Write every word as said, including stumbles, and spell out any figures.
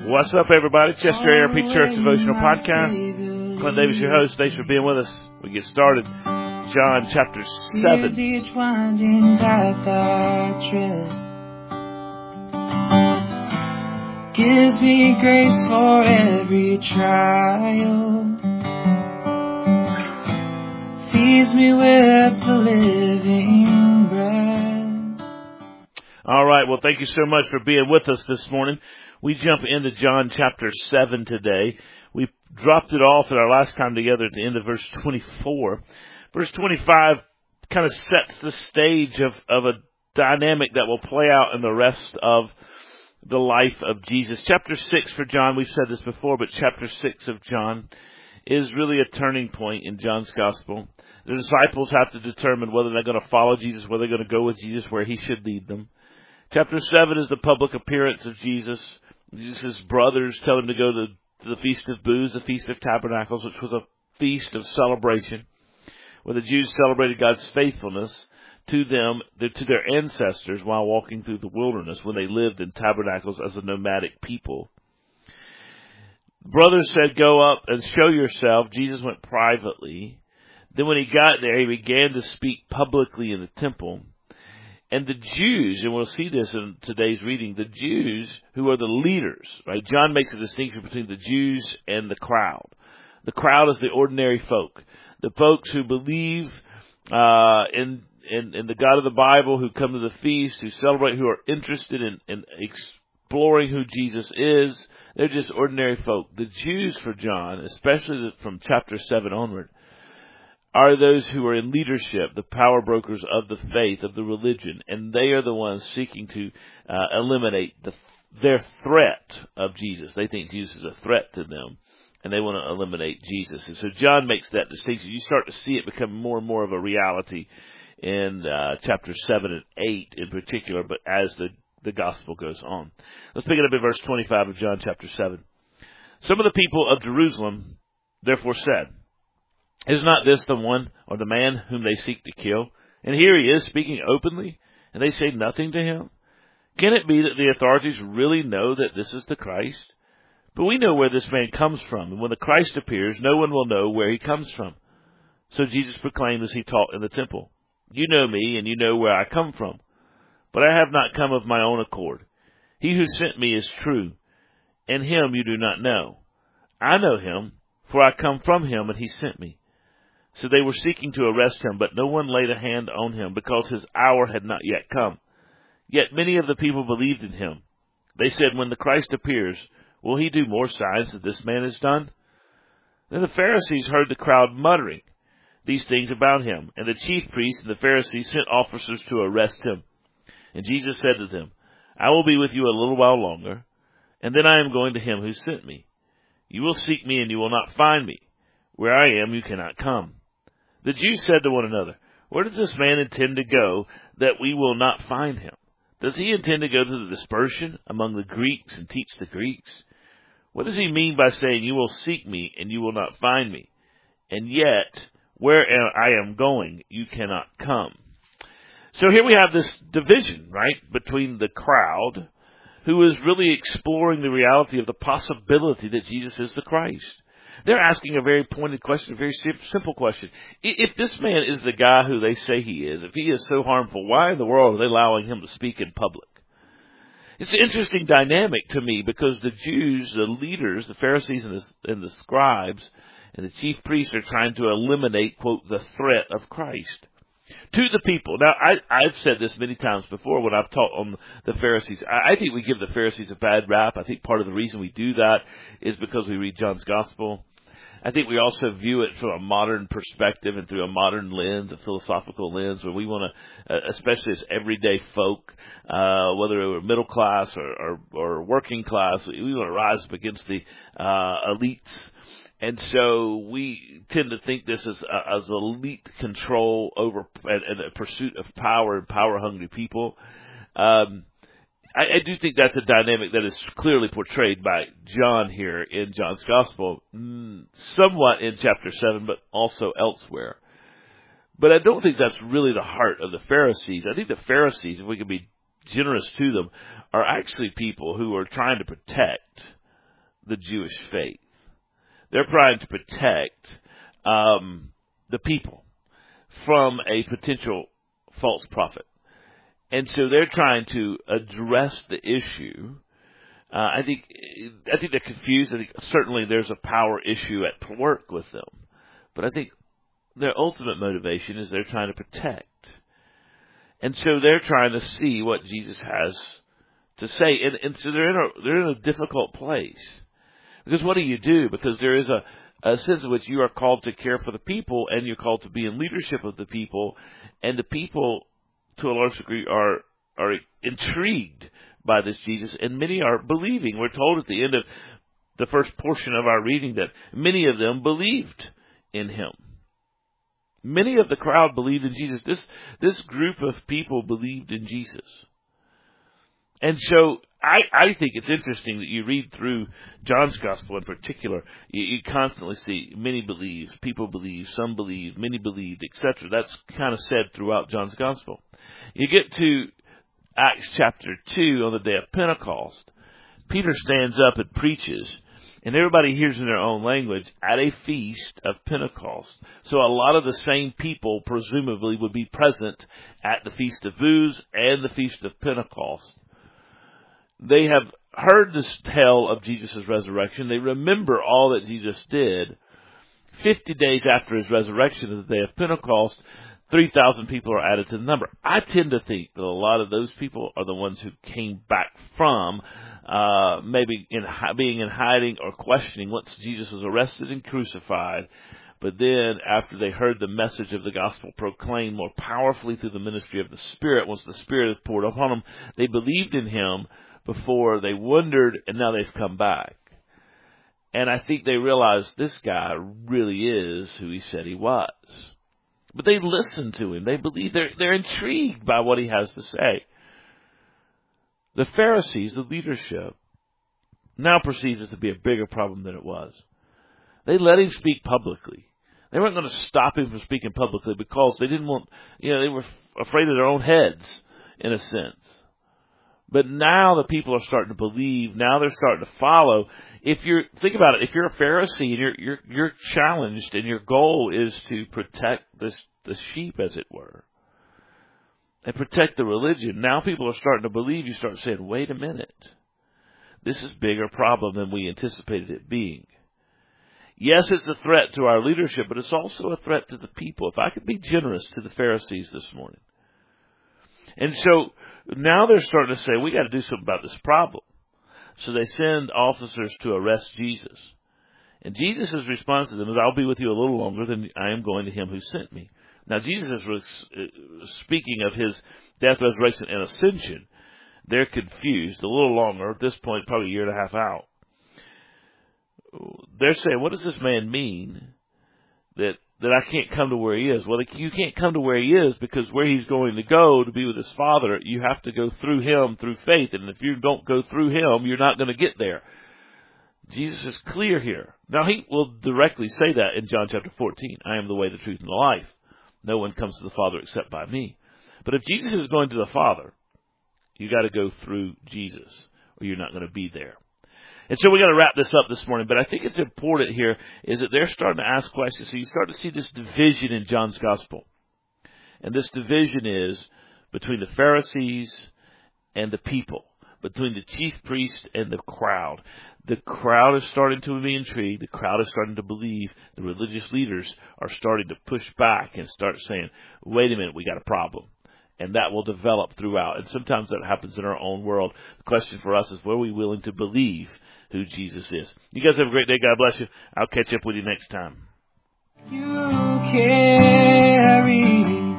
What's up, everybody? It's Chester A R P Church Devotional Podcast. Clint Davis, your host. Thanks for being with us. We get started. John chapter seven. Each winding path I tread gives me grace for every trial, feeds me with the living bread. All right. Well, thank you so much for being with us this morning. We jump into John chapter seven today. We dropped it off at our last time together at the end of verse twenty-four. Verse twenty-five kind of sets the stage of, of a dynamic that will play out in the rest of the life of Jesus. Chapter six for John, we've said this before, but chapter six of John is really a turning point in John's gospel. The disciples have to determine whether they're going to follow Jesus, whether they're going to go with Jesus where he should lead them. Chapter seven is the public appearance of Jesus. Jesus' brothers tell him to go to, to the Feast of Booths, the Feast of Tabernacles, which was a feast of celebration, where the Jews celebrated God's faithfulness to them, to their ancestors, while walking through the wilderness when they lived in tabernacles as a nomadic people. Brothers said, "Go up and show yourself." Jesus went privately. Then when he got there, he began to speak publicly in the temple. And the Jews, and we'll see this in today's reading, the Jews who are the leaders, right? John makes a distinction between the Jews and the crowd. The crowd is the ordinary folk, the folks who believe uh, in, in in the God of the Bible, who come to the feast, who celebrate, who are interested in, in exploring who Jesus is. They're just ordinary folk. The Jews for John, especially from chapter seven onward, are those who are in leadership, the power brokers of the faith, of the religion, and they are the ones seeking to uh, eliminate the, their threat of Jesus. They think Jesus is a threat to them, and they want to eliminate Jesus. And so John makes that distinction. You start to see it become more and more of a reality in uh, chapter seven and eight in particular, but as the, the gospel goes on. Let's pick it up in verse twenty-five of John chapter seven. Some of the people of Jerusalem therefore said, "Is not this the one or the man whom they seek to kill? And here he is speaking openly, and they say nothing to him? Can it be that the authorities really know that this is the Christ? But we know where this man comes from, and when the Christ appears, no one will know where he comes from." So Jesus proclaimed as he taught in the temple, "You know me, and you know where I come from. But I have not come of my own accord. He who sent me is true, and him you do not know. I know him, for I come from him, and he sent me." So they were seeking to arrest him, but no one laid a hand on him, because his hour had not yet come. Yet many of the people believed in him. They said, "When the Christ appears, will he do more signs than this man has done?" Then the Pharisees heard the crowd muttering these things about him, and the chief priests and the Pharisees sent officers to arrest him. And Jesus said to them, "I will be with you a little while longer, and then I am going to him who sent me. You will seek me, and you will not find me. Where I am, you cannot come." The Jews said to one another, "Where does this man intend to go that we will not find him? Does he intend to go to the dispersion among the Greeks and teach the Greeks? What does he mean by saying, 'You will seek me and you will not find me'? And yet, where I am going, you cannot come." So here we have this division, right, between the crowd, who is really exploring the reality of the possibility that Jesus is the Christ. They're asking a very pointed question, a very simple question. If this man is the guy who they say he is, if he is so harmful, why in the world are they allowing him to speak in public? It's an interesting dynamic to me, because the Jews, the leaders, the Pharisees and the, and the scribes and the chief priests are trying to eliminate, quote, the threat of Christ to the people. Now, I, I've said this many times before when I've taught on the Pharisees. I, I think we give the Pharisees a bad rap. I think part of the reason we do that is because we read John's gospel. I think we also view it from a modern perspective and through a modern lens, a philosophical lens, where we want to, uh, especially as everyday folk, uh, whether we're middle class or, or, or working class, we want to rise up against the uh, elites. And so we tend to think this as, uh, as elite control over and, and a pursuit of power and power-hungry people. Um, I, I do think that's a dynamic that is clearly portrayed by John here in John's Gospel, somewhat in chapter seven, but also elsewhere. But I don't think that's really the heart of the Pharisees. I think the Pharisees, if we can be generous to them, are actually people who are trying to protect the Jewish faith. They're trying to protect um, the people from a potential false prophet. And so they're trying to address the issue. Uh, I think I think they're confused. I think certainly there's a power issue at work with them. But I think their ultimate motivation is they're trying to protect. And so they're trying to see what Jesus has to say. And, and so they're in, a, they're in a difficult place. Because what do you do? Because there is a, a sense in which you are called to care for the people, and you're called to be in leadership of the people. And the people, to a large degree, are are intrigued by this Jesus, and many are believing. We're told at the end of the first portion of our reading that many of them believed in him. Many of the crowd believed in Jesus. This this group of people believed in Jesus. And so I, I think it's interesting that you read through John's Gospel in particular. You, you constantly see many believe, people believe, some believe, many believed, et cetera. That's kind of said throughout John's Gospel. You get to Acts chapter two on the day of Pentecost. Peter stands up and preaches, and everybody hears in their own language at a feast of Pentecost. So a lot of the same people presumably would be present at the Feast of Booths and the Feast of Pentecost. They have heard this tale of Jesus' resurrection. They remember all that Jesus did. Fifty days after his resurrection, on the day of Pentecost, three thousand people are added to the number. I tend to think that a lot of those people are the ones who came back from uh, maybe in, being in hiding or questioning once Jesus was arrested and crucified. But then after they heard the message of the gospel proclaimed more powerfully through the ministry of the Spirit, once the Spirit is poured upon them, they believed in him before, they wondered, and now they've come back. And I think they realize this guy really is who he said he was. But they listen to him. They believe, they're, they're intrigued by what he has to say. The Pharisees, the leadership, now perceives this to be a bigger problem than it was. They let him speak publicly. They weren't going to stop him from speaking publicly because they didn't want, you know, they were afraid of their own heads, in a sense. But now the people are starting to believe. Now they're starting to follow. If you're, think about it, if you're a Pharisee and you're, you're, you're challenged and your goal is to protect this, the sheep, as it were, and protect the religion, now people are starting to believe. You start saying, wait a minute. This is a bigger problem than we anticipated it being. Yes, it's a threat to our leadership, but it's also a threat to the people. If I could be generous to the Pharisees this morning. And so now they're starting to say, we got to do something about this problem. So they send officers to arrest Jesus. And Jesus' response to them is, I'll be with you a little longer than I am going to him who sent me. Now, Jesus is speaking of his death, resurrection, and ascension. They're confused. A little longer, at this point, probably a year and a half out. They're saying, what does this man mean that that I can't come to where he is? Well, you can't come to where he is because where he's going to go to be with his Father, you have to go through him through faith. And if you don't go through him, you're not going to get there. Jesus is clear here. Now, he will directly say that in John chapter fourteen. I am the way, the truth, and the life. No one comes to the Father except by me. But if Jesus is going to the Father, you got to go through Jesus, or you're not going to be there. And so we got to wrap this up this morning, but I think it's important here is that they're starting to ask questions. So you start to see this division in John's Gospel. And this division is between the Pharisees and the people, between the chief priest and the crowd. The crowd is starting to be intrigued. The crowd is starting to believe. The religious leaders are starting to push back and start saying, wait a minute, we got a problem. And that will develop throughout. And sometimes that happens in our own world. The question for us is, were we willing to believe who Jesus is? You guys have a great day. God bless you. I'll catch up with you next time. You carry